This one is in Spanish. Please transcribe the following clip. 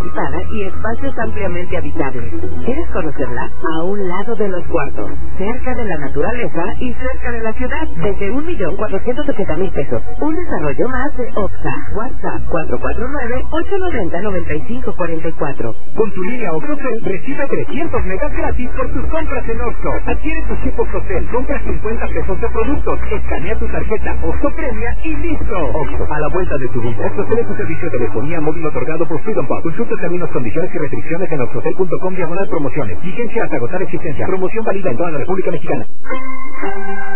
equipada y espacios ampliamente habitables. ¿Quieres conocerla? A un lado de los cuartos, cerca de la naturaleza y cerca de la ciudad, desde 1.480.000 pesos. Un desarrollo más de OXA. WhatsApp 449-890-9544. Con tu línea Oxocel recibe 300 megas gratis por tus compras en Oxxo. Adquiere tu chip Oxocel, compra 50 pesos de productos, escanea tu tarjeta Oxxo Premia y listo. Oxxo, a la vuelta de tu vida. Oxocel es un servicio de telefonía móvil otorgado por Freedom Pop. Consulta términos, condiciones y restricciones en oxocel.com/promociones. Vigencia hasta agotar existencia. Promoción válida en toda la República Mexicana.